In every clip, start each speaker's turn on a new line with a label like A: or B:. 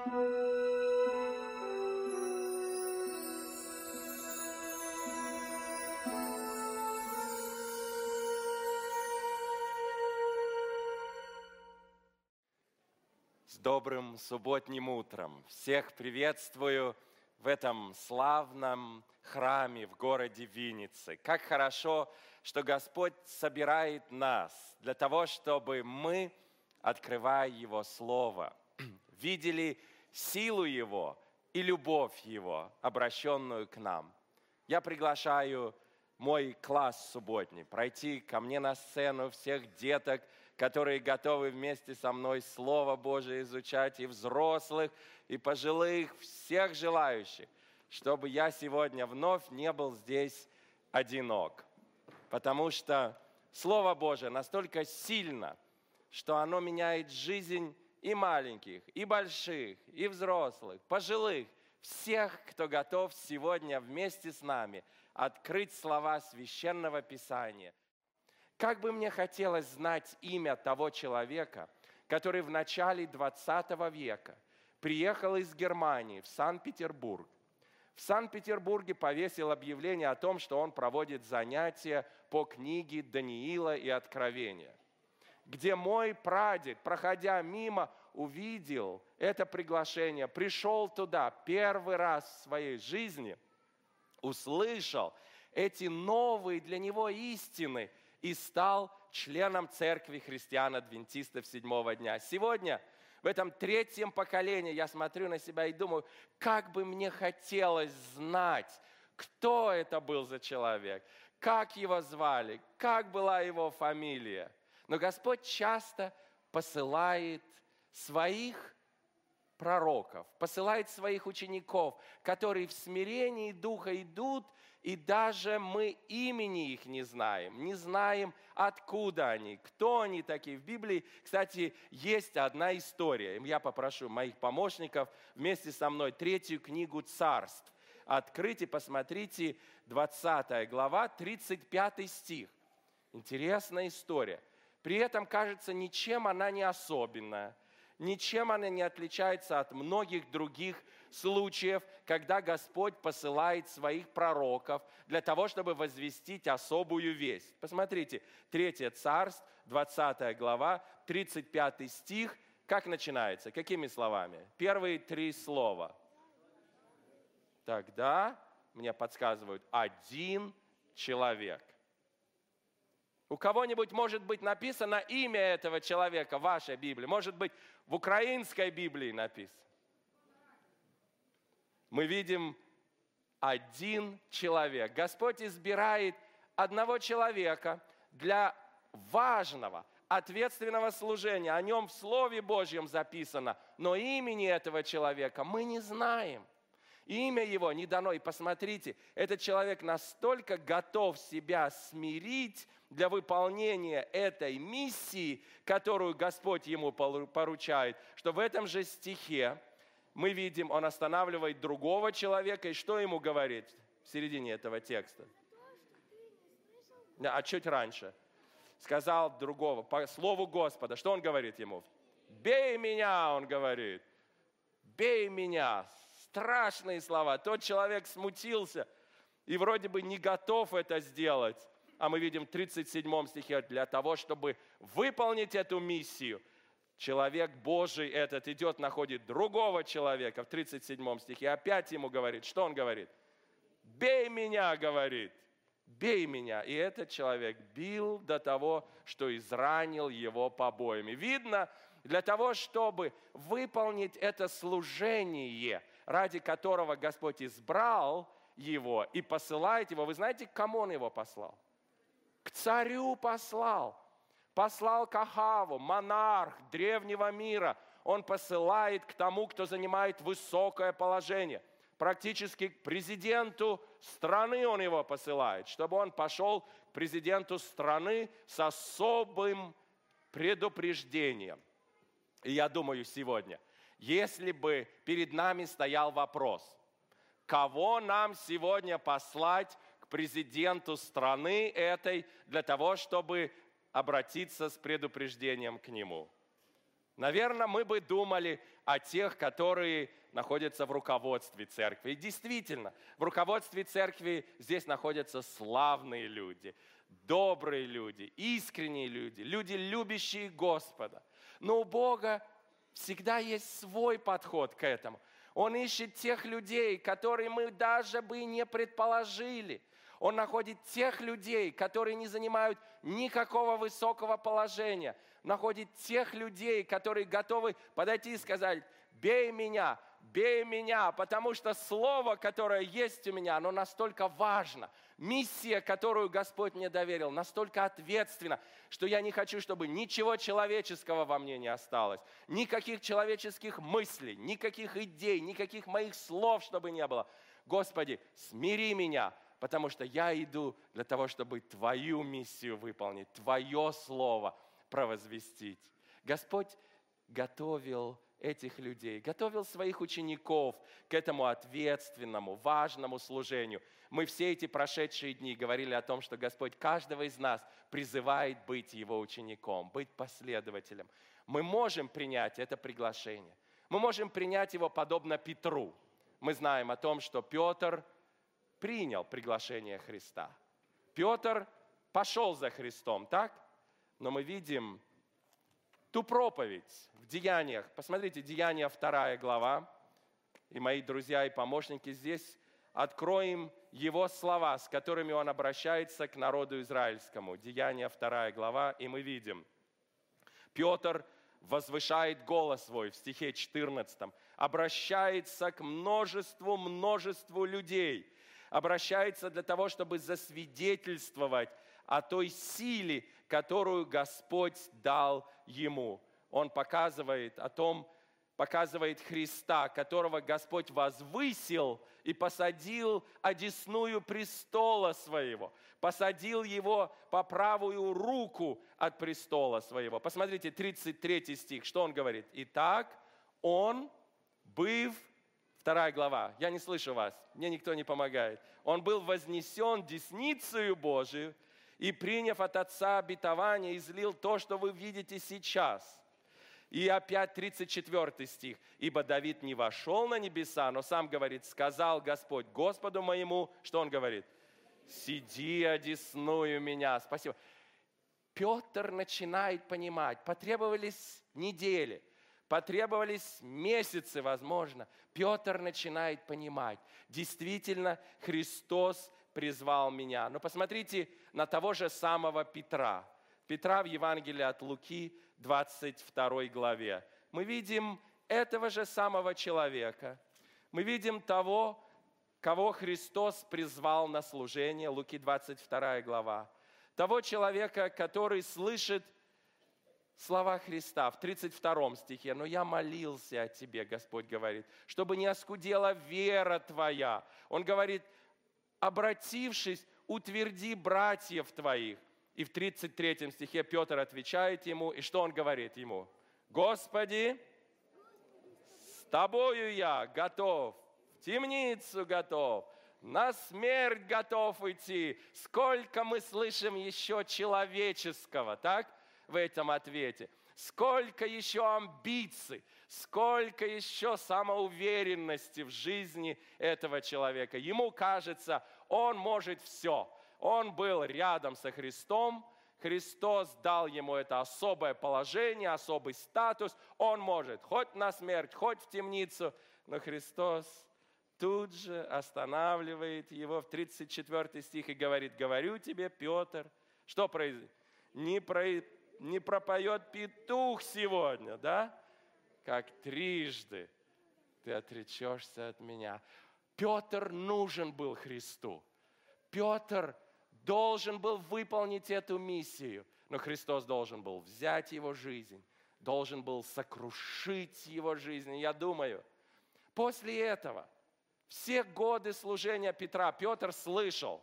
A: С добрым субботним утром! Всех приветствую в этом славном храме в городе Винницы. Как хорошо, что Господь собирает нас для того, чтобы мы, открывая Его Слово, видели силу Его и любовь Его, обращенную к нам. Я приглашаю мой класс субботний пройти ко мне на сцену, всех деток, которые готовы вместе со мной Слово Божие изучать, и взрослых, и пожилых, всех желающих, чтобы я сегодня вновь не был здесь одинок. Потому что Слово Божие настолько сильно, что оно меняет жизнь и маленьких, и больших, и взрослых, пожилых, всех, кто готов сегодня вместе с нами открыть слова Священного Писания. Как бы мне хотелось знать имя того человека, который в начале 20 века приехал из Германии в Санкт-Петербург. В Санкт-Петербурге повесил объявление о том, что он проводит занятия по книге Даниила и Откровения, где мой прадед, проходя мимо, увидел это приглашение, пришел туда первый раз в своей жизни, услышал эти новые для него истины и стал членом Церкви христиан-адвентистов седьмого дня. Сегодня, в этом третьем поколении, я смотрю на себя и думаю, как бы мне хотелось знать, кто это был за человек, как его звали, как была его фамилия. Но Господь часто посылает своих пророков, посылает своих учеников, которые в смирении духа идут, и даже мы имени их не знаем, откуда они, кто они такие. В Библии, кстати, есть одна история. Я попрошу моих помощников вместе со мной 3 книгу Царств открыть и посмотрите 20 глава, 35 стих. Интересная история. При этом, кажется, ничем она не особенная. Ничем она не отличается от многих других случаев, когда Господь посылает своих пророков для того, чтобы возвестить особую весть. Посмотрите, 3 Царств, 20 глава, 35 стих. Как начинается? Какими словами? Первые 3 слова. Тогда, мне подсказывают, один человек. У кого-нибудь может быть написано имя этого человека в вашей Библии. Может быть, в украинской Библии написано. Мы видим один человек. Господь избирает одного человека для важного, ответственного служения. О нем в Слове Божьем записано. Но имени этого человека мы не знаем. Имя его не дано. И посмотрите, этот человек настолько готов себя смирить для выполнения этой миссии, которую Господь ему поручает, что в этом же стихе мы видим, он останавливает другого человека, и что ему говорит в середине этого текста? А чуть раньше. Сказал другого, по слову Господа, что он говорит ему? «Бей меня», он говорит, «бей меня». Страшные слова. Тот человек смутился и вроде бы не готов это сделать. А мы видим в 37 стихе, для того, чтобы выполнить эту миссию, человек Божий этот идет, находит другого человека в 37 стихе, опять ему говорит, что он говорит? «Бей меня», говорит, «бей меня». И этот человек бил до того, что изранил его побоями. Видно, для того, чтобы выполнить это служение, ради которого Господь избрал его и посылает его. Вы знаете, к кому он его послал? К царю послал. Послал к Ахаву, монарх древнего мира. Он посылает к тому, кто занимает высокое положение. Практически к президенту страны он его посылает, чтобы он пошел к президенту страны с особым предупреждением. И я думаю сегодня, если бы перед нами стоял вопрос, кого нам сегодня послать к президенту страны этой для того, чтобы обратиться с предупреждением к нему? Наверное, мы бы думали о тех, которые находятся в руководстве церкви. И действительно, в руководстве церкви здесь находятся славные люди, добрые люди, искренние люди, люди, любящие Господа. Но у Бога всегда есть свой подход к этому. Он ищет тех людей, которые мы даже бы не предположили. Он находит тех людей, которые не занимают никакого высокого положения. Находит тех людей, которые готовы подойти и сказать: бей меня, потому что слово, которое есть у меня, оно настолько важно. Миссия, которую Господь мне доверил, настолько ответственна, что я не хочу, чтобы ничего человеческого во мне не осталось. Никаких человеческих мыслей, никаких идей, никаких моих слов, чтобы не было. Господи, смири меня, потому что я иду для того, чтобы Твою миссию выполнить, Твое слово провозвестить. Господь готовил этих людей, готовил своих учеников к этому ответственному, важному служению. Мы все эти прошедшие дни говорили о том, что Господь каждого из нас призывает быть Его учеником, быть последователем. Мы можем принять это приглашение. Мы можем принять его подобно Петру. Мы знаем о том, что Петр принял приглашение Христа. Петр пошел за Христом, так? Но мы видим ту проповедь в Деяниях. Посмотрите, Деяния 2 глава. И мои друзья и помощники здесь откроем его слова, с которыми он обращается к народу израильскому. Деяния 2 глава. И мы видим, Петр возвышает голос свой в стихе 14, обращается к множеству людей, обращается для того, чтобы засвидетельствовать о той силе, которую Господь дал ему. Он показывает Христа, которого Господь возвысил и посадил одесную престола своего, посадил его по правую руку от престола своего. Посмотрите, 33 стих, что он говорит? Итак, он, быв, 2 глава, я не слышу вас, мне никто не помогает. Он был вознесен десницею Божию и, приняв от Отца обетование, излил то, что вы видите сейчас. И опять 34 стих. Ибо Давид не вошел на небеса, но сам говорит: сказал Господь Господу моему, что он говорит? Сиди одесную меня. Спасибо. Петр начинает понимать, потребовались недели, потребовались месяцы, возможно. Петр начинает понимать, действительно, Христос призвал меня. Но посмотрите на того же самого Петра. Петра в Евангелии от Луки, 22 главе. Мы видим этого же самого человека. Мы видим того, кого Христос призвал на служение. Луки, 22 глава. Того человека, который слышит слова Христа в 32 стихе. «Но я молился о тебе», Господь говорит, «чтобы не оскудела вера твоя». Он говорит: обратившись, утверди братьев твоих. И в 33 стихе Петр отвечает ему, и что он говорит ему? «Господи, с тобою я готов, в темницу готов, на смерть готов идти». Сколько мы слышим еще человеческого, так, в этом ответе. Сколько еще амбиций, сколько еще самоуверенности в жизни этого человека. Ему кажется, он может все. Он был рядом со Христом, Христос дал ему это особое положение, особый статус. Он может хоть на смерть, хоть в темницу, но Христос тут же останавливает его в 34 стих и говорит: говорю тебе, Петр, что произойдет? Не пропоет петух сегодня, да? Как трижды ты отречешься от меня. Петр нужен был Христу. Петр должен был выполнить эту миссию, но Христос должен был взять его жизнь, должен был сокрушить его жизнь. И я думаю, после этого, все годы служения Петра, Петр слышал,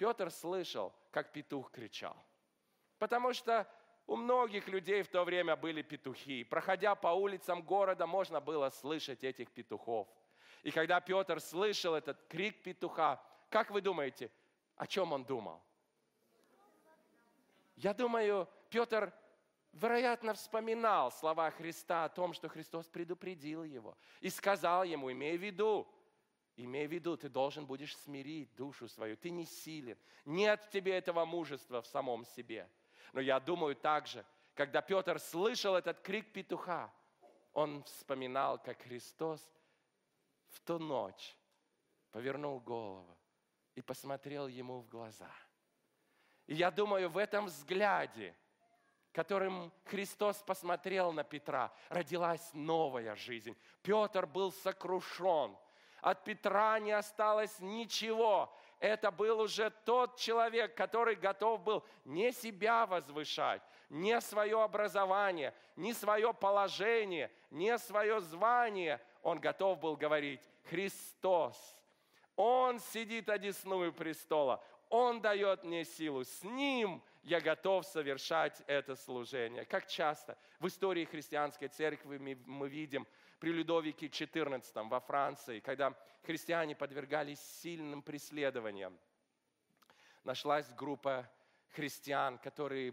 A: как петух кричал. Потому что у многих людей в то время были петухи. Проходя по улицам города, можно было слышать этих петухов. И когда Петр слышал этот крик петуха, как вы думаете, о чем он думал? Я думаю, Петр вероятно, вспоминал слова Христа о том, что Христос предупредил его и сказал ему: имей в виду, ты должен будешь смирить душу свою, ты не силен, нет в тебе этого мужества в самом себе. Но я думаю также, когда Петр слышал этот крик петуха, он вспоминал, как Христос в ту ночь повернул голову и посмотрел ему в глаза. И я думаю, в этом взгляде, которым Христос посмотрел на Петра, родилась новая жизнь. Петр был сокрушен. От Петра не осталось ничего. Это был уже тот человек, который готов был не себя возвышать, не свое образование, не свое положение, не свое звание. Он готов был говорить: Христос, Он сидит одесную престола, Он дает мне силу, с Ним я готов совершать это служение. Как часто в истории христианской церкви мы видим при Людовике XIV во Франции, когда христиане подвергались сильным преследованиям, нашлась группа христиан, которые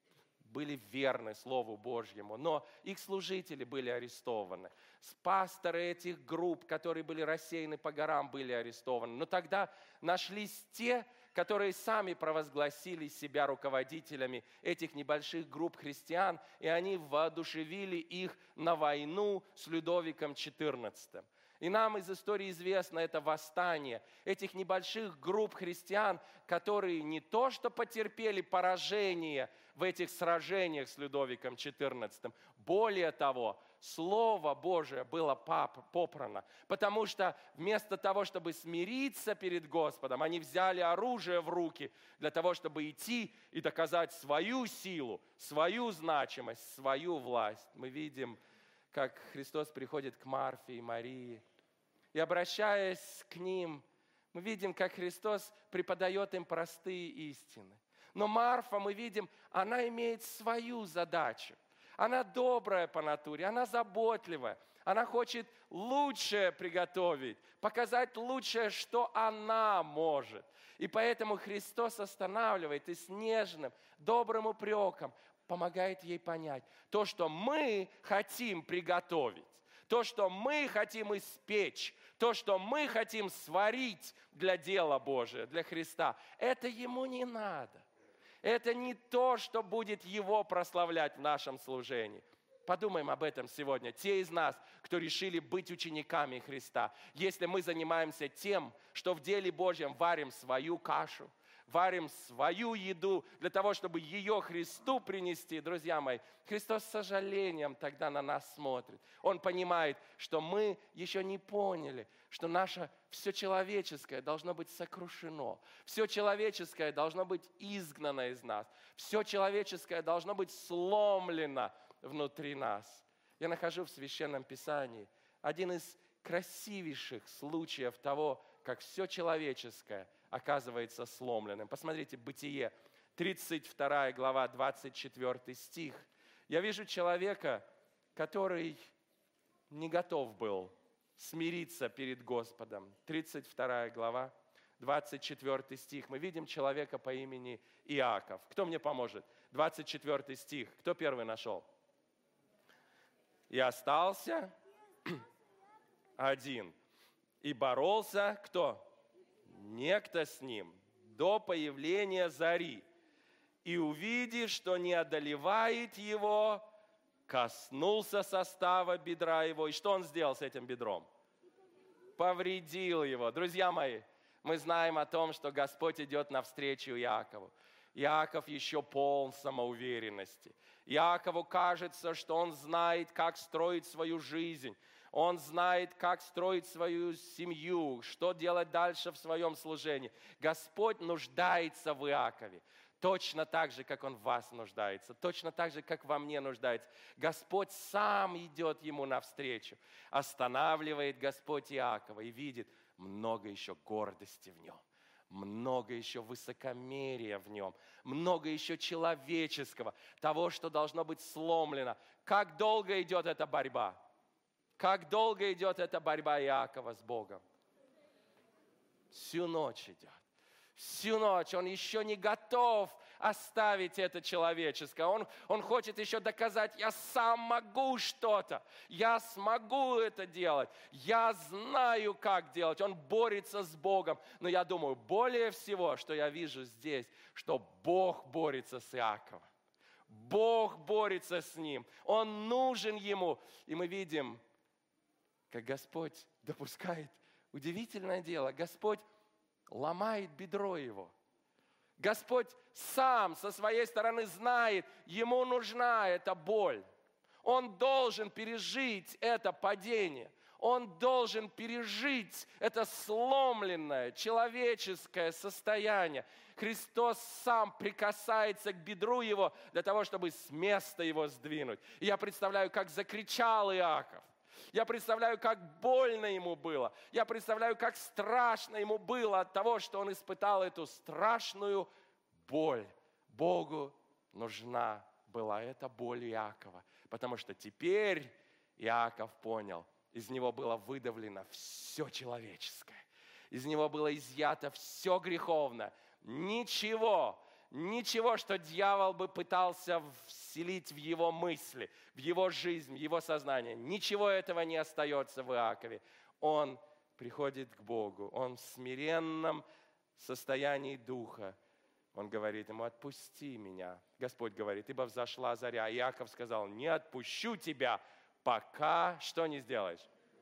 A: были верны Слову Божьему, но их служители были арестованы. Пасторы этих групп, которые были рассеяны по горам, были арестованы. Но тогда нашлись те, которые сами провозгласили себя руководителями этих небольших групп христиан, и они воодушевили их на войну с Людовиком XIV. И нам из истории известно это восстание этих небольших групп христиан, которые не то что потерпели поражение в этих сражениях с Людовиком XIV, более того, Слово Божие было попрано, потому что вместо того, чтобы смириться перед Господом, они взяли оружие в руки для того, чтобы идти и доказать свою силу, свою значимость, свою власть. Мы видим, как Христос приходит к Марфе и Марии, и, обращаясь к ним, мы видим, как Христос преподает им простые истины. Но Марфа, мы видим, она имеет свою задачу. Она добрая по натуре, она заботливая, она хочет лучшее приготовить, показать лучшее, что она может. И поэтому Христос останавливает и с нежным, добрым упреком помогает ей понять то, что мы хотим приготовить, то, что мы хотим испечь, то, что мы хотим сварить для дела Божия, для Христа. Это Ему не надо. Это не то, что будет Его прославлять в нашем служении. Подумаем об этом сегодня. Те из нас, кто решили быть учениками Христа, если мы занимаемся тем, что в деле Божьем варим свою кашу, варим свою еду для того, чтобы ее Христу принести, друзья мои, Христос с сожалением тогда на нас смотрит. Он понимает, что мы еще не поняли, что наше все человеческое должно быть сокрушено, все человеческое должно быть изгнано из нас, все человеческое должно быть сломлено внутри нас. Я нахожу в Священном Писании один из красивейших случаев того, как все человеческое оказывается сломленным. Посмотрите, Бытие, 32 глава, 24 стих. Я вижу человека, который не готов был смириться перед Господом. 32 глава, 24 стих. Мы видим человека по имени Иаков. Кто мне поможет? 24 стих. Кто первый нашел? И остался один. И боролся кто? Некто с ним до появления зари. И увидев, что не одолевает его, коснулся состава бедра его. И что он сделал с этим бедром? Повредил его. Друзья мои, мы знаем о том, что Господь идет навстречу Иакову. Иаков еще полон самоуверенности. Иакову кажется, что он знает, как строить свою жизнь. Он знает, как строить свою семью, что делать дальше в своем служении. Господь нуждается в Иакове. Точно так же, как Он в вас нуждается. Точно так же, как во мне нуждается. Господь сам идет ему навстречу. Останавливает Господь Иакова и видит много еще гордости в нем. Много еще высокомерия в нем. Много еще человеческого. Того, что должно быть сломлено. Как долго идет эта борьба? Как долго идет эта борьба Иакова с Богом? Всю ночь идет. Всю ночь он еще не готов оставить это человеческое. Он хочет еще доказать, я сам могу что-то, я смогу это делать, я знаю, как делать. Он борется с Богом. Но я думаю, более всего, что я вижу здесь, что Бог борется с Иаковом. Бог борется с ним. Он нужен ему. И мы видим, как Господь допускает удивительное дело. Господь ломает бедро его. Господь сам со своей стороны знает, ему нужна эта боль. Он должен пережить это падение. Он должен пережить это сломленное человеческое состояние. Христос сам прикасается к бедру его для того, чтобы с места его сдвинуть. И я представляю, как закричал Иаков. Я представляю, как больно ему было. Я представляю, как страшно ему было от того, что он испытал эту страшную боль. Богу нужна была эта боль Иакова, потому что теперь Иаков понял, из него было выдавлено все человеческое. Из него было изъято все греховное. Ничего, что дьявол бы пытался вселить в его мысли, в его жизнь, в его сознание. Ничего этого не остается в Иакове. Он приходит к Богу, он в смиренном состоянии духа. Он говорит ему, отпусти меня. Господь говорит, ибо взошла заря. Иаков сказал, не отпущу тебя, пока что не сделаешь?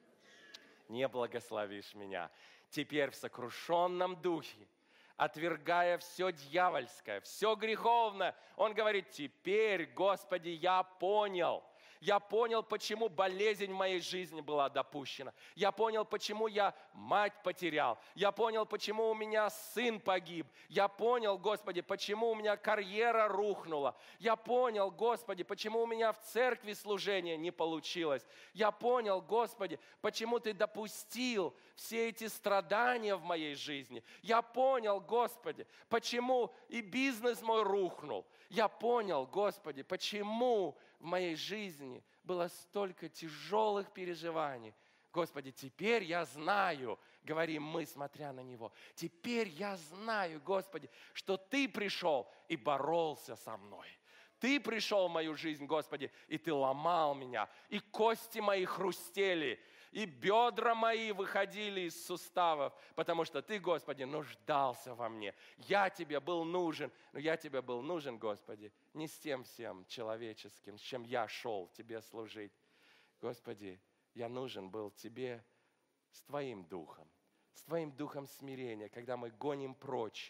A: Не благословишь меня. Теперь в сокрушенном духе, отвергая все дьявольское, все греховное, он говорит, теперь, Господи, я понял, почему болезнь в моей жизни была допущена. Я понял, почему я мать потерял. Я понял, почему у меня сын погиб. Я понял, Господи, почему у меня карьера рухнула. Я понял, Господи, почему у меня в церкви служение не получилось. Я понял, Господи, почему Ты допустил все эти страдания в моей жизни. Я понял, Господи, почему и бизнес мой рухнул. Я понял, Господи, почему в моей жизни было столько тяжелых переживаний. Господи, теперь я знаю, говорим мы, смотря на Него, теперь я знаю, Господи, что Ты пришел и боролся со мной. Ты пришел в мою жизнь, Господи, и Ты ломал меня, и кости мои хрустели, и бедра мои выходили из суставов, потому что Ты, Господи, нуждался во мне. Я Тебе был нужен, но я Тебе был нужен, Господи, не с тем всем человеческим, с чем я шел Тебе служить. Господи, я нужен был Тебе с Твоим духом смирения, когда мы гоним прочь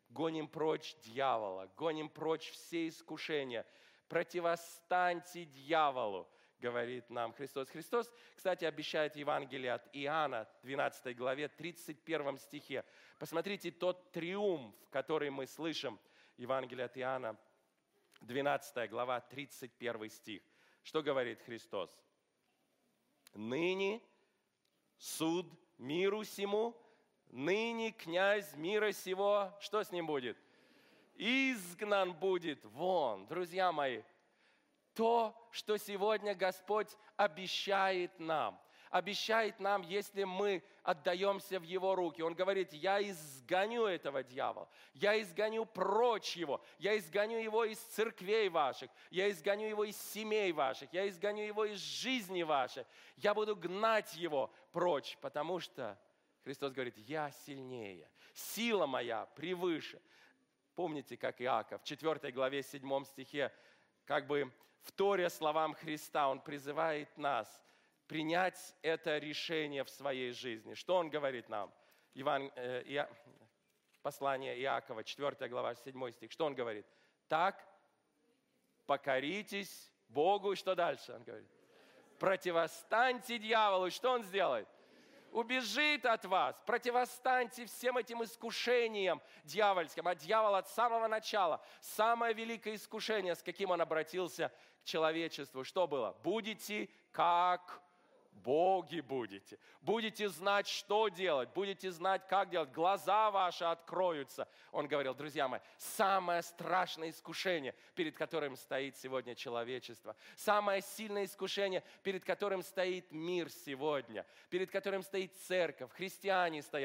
A: дьявола, гоним прочь все искушения, противостаньте дьяволу, говорит нам Христос. Христос, кстати, обещает Евангелие от Иоанна, 12 главе, 31 стихе. Посмотрите тот триумф, который мы слышим. Евангелие от Иоанна, 12 глава, 31 стих. Что говорит Христос? «Ныне суд миру сему, ныне князь мира сего». Что с ним будет? «Изгнан будет вон». Друзья мои, то, что сегодня Господь обещает нам, если мы отдаемся в Его руки. Он говорит, я изгоню этого дьявола, я изгоню прочь его, я изгоню его из церквей ваших, я изгоню его из семей ваших, я изгоню его из жизни вашей. Я буду гнать его прочь, потому что Христос говорит, я сильнее, сила моя превыше. Помните, как Иаков в 4 главе 7 стихе, как бы вторя словам Христа, он призывает нас принять это решение в своей жизни. Что он говорит нам? Послание Иакова, 4 глава, 7 стих. Что он говорит? Так, покоритесь Богу. И что дальше он говорит? Противостаньте дьяволу. И что он сделает? Убежит от вас. Противостаньте всем этим искушениям дьявольским. А дьявол от самого начала, самое великое искушение, с каким он обратился к человечеству, что было? Будете как боги будете. Будете знать, что делать. Будете знать, как делать. Глаза ваши откроются. Он говорил, друзья мои, самое страшное искушение, перед которым стоит сегодня человечество. Самое сильное искушение, перед которым стоит мир сегодня. Перед которым стоит церковь. Христиане стоят.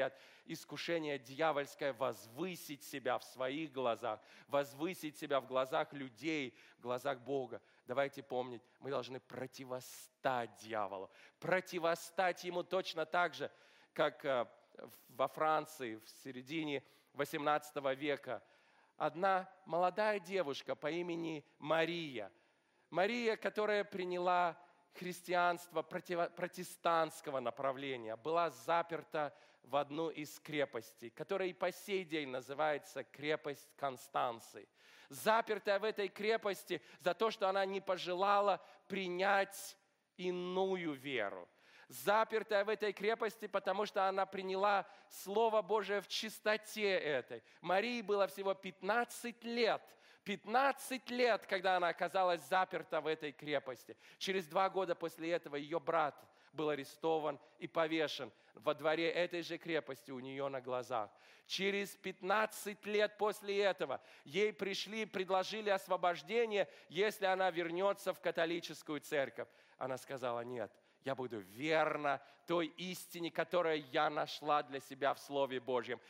A: искушение дьявольское возвысить себя в своих глазах, возвысить себя в глазах людей, в глазах Бога. Давайте помнить, мы должны противостать дьяволу, противостать ему точно так же, как во Франции в середине XVIII века. Одна молодая девушка по имени Мария, которая приняла христианство протестантского направления, была заперта в одну из крепостей, которая и по сей день называется крепость Констанции. Запертая в этой крепости за то, что она не пожелала принять иную веру. Запертая в этой крепости, потому что она приняла Слово Божие в чистоте этой. Марии было всего 15 лет. 15 лет, когда она оказалась заперта в этой крепости. Через 2 года после этого ее брат был арестован и повешен во дворе этой же крепости у нее на глазах. Через 15 лет после этого ей предложили освобождение, если она вернется в католическую церковь. Она сказала: нет, я буду верна той истине, которую я нашла для себя в Слове Божьем.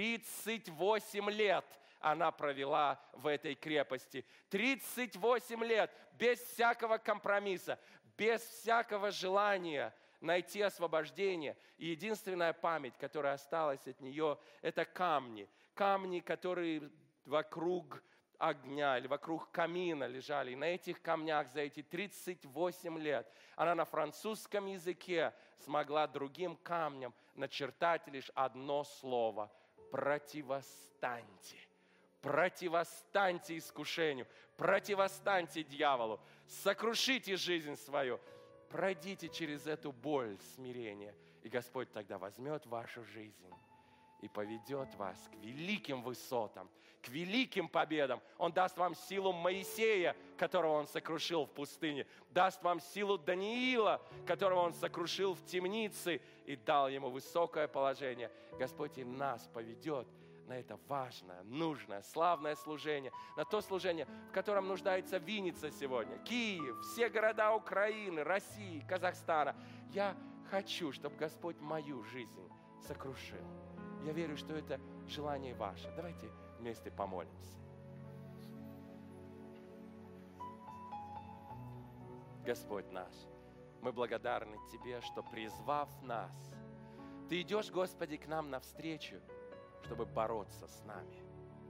A: 38 лет она провела в этой крепости. 38 лет без всякого компромисса, без всякого желания найти освобождение. И единственная память, которая осталась от нее, это камни. Камни, которые вокруг огня или вокруг камина лежали. И на этих камнях за эти 38 лет она на французском языке смогла другим камням начертать лишь одно слово: противостаньте. Противостаньте искушению, противостаньте дьяволу, сокрушите жизнь свою, пройдите через эту боль смирения, и Господь тогда возьмет вашу жизнь и поведет вас к великим высотам, к великим победам. Он даст вам силу Моисея, которого Он сокрушил в пустыне, даст вам силу Даниила, которого Он сокрушил в темнице и дал ему высокое положение. Господь и нас поведет на это важное, нужное, славное служение, на то служение, в котором нуждается Винница сегодня, Киев, все города Украины, России, Казахстана. Я хочу, чтобы Господь мою жизнь сокрушил. Я верю, что это желание ваше. Давайте вместе помолимся. Господь наш, мы благодарны Тебе, что, призвав нас, Ты идешь, Господи, к нам навстречу, чтобы бороться с нами,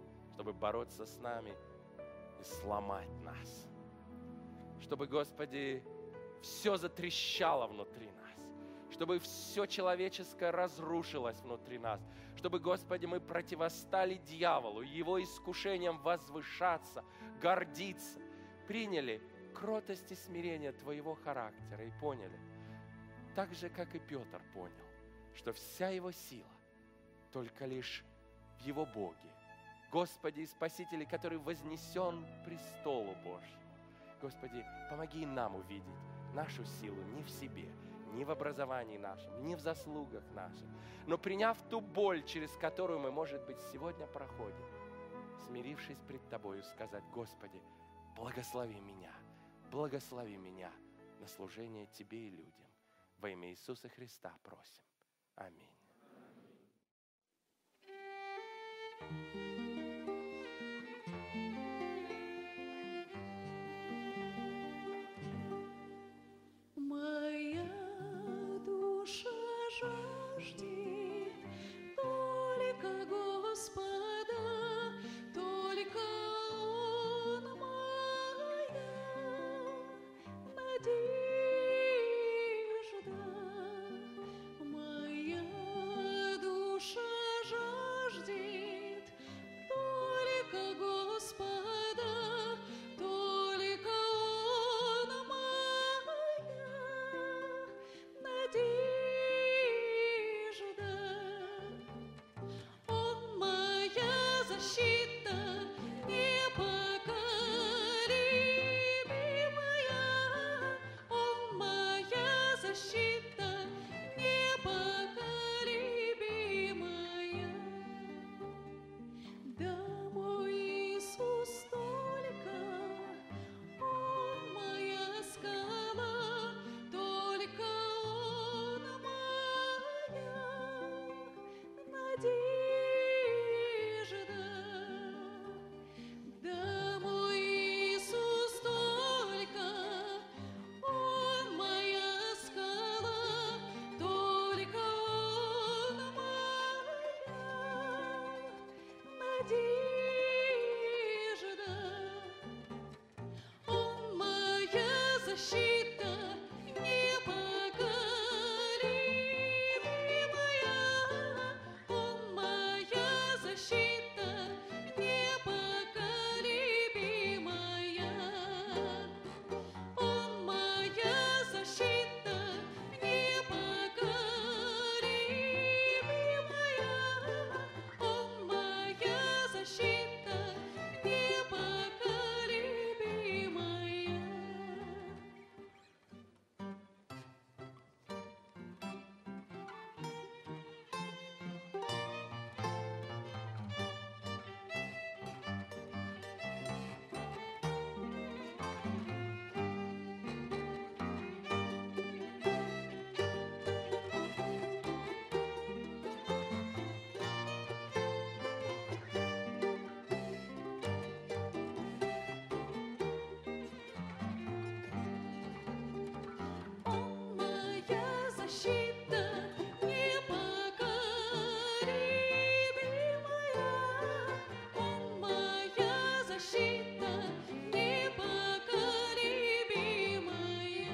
A: и сломать нас. Чтобы, Господи, все затрещало внутри нас, чтобы все человеческое разрушилось внутри нас, чтобы, Господи, мы противостали дьяволу, его искушениям возвышаться, гордиться, приняли кротость и смирение Твоего характера и поняли, так же, как и Петр понял, что вся его сила только лишь в Его Боге, Господи и Спасителе, который вознесен к престолу Божьему. Господи, помоги нам увидеть нашу силу не в себе, не в образовании нашем, не в заслугах наших, но приняв ту боль, через которую мы, может быть, сегодня проходим, смирившись пред Тобою, сказать: Господи, благослови меня на служение Тебе и людям. Во имя Иисуса Христа просим. Аминь.
B: Моя душа жаждет только Господа, только Он моя надежда. Моя душа жаждет Он моя защита непоколебимая, Он моя защита непоколебимая, Он моя защита непоколебимая, Он моя защита непоколебимая. Он моя защита непоколебимая, Он моя защита непоколебимая,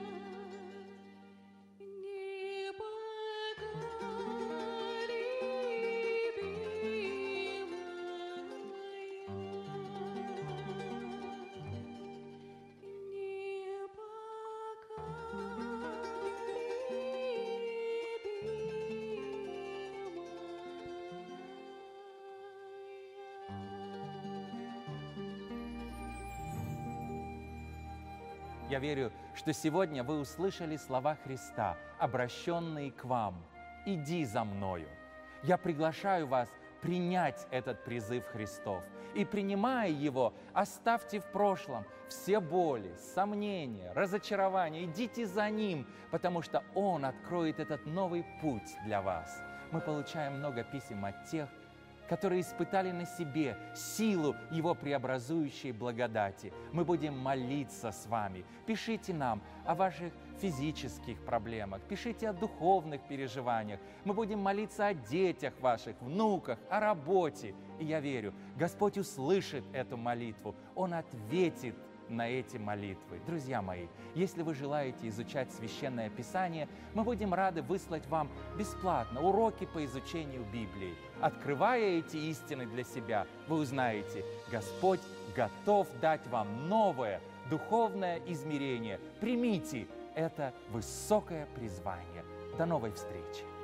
C: Я верю, что сегодня вы услышали слова Христа, обращенные к вам. «Иди за мною». Я приглашаю вас принять этот призыв Христов. И принимая его, оставьте в прошлом все боли, сомнения, разочарования. Идите за Ним, потому что Он откроет этот новый путь для вас. Мы получаем много писем от тех, которые испытали на себе силу Его преобразующей благодати. Мы будем молиться с вами. Пишите нам о ваших физических проблемах, пишите о духовных переживаниях. Мы будем молиться о детях ваших, внуках, о работе. И я верю, Господь услышит эту молитву, Он ответит на эти молитвы. Друзья мои, если вы желаете изучать Священное Писание, мы будем рады выслать вам бесплатно уроки по изучению Библии. Открывая эти истины для себя, вы узнаете, Господь готов дать вам новое духовное измерение. Примите это высокое призвание. До новой встречи!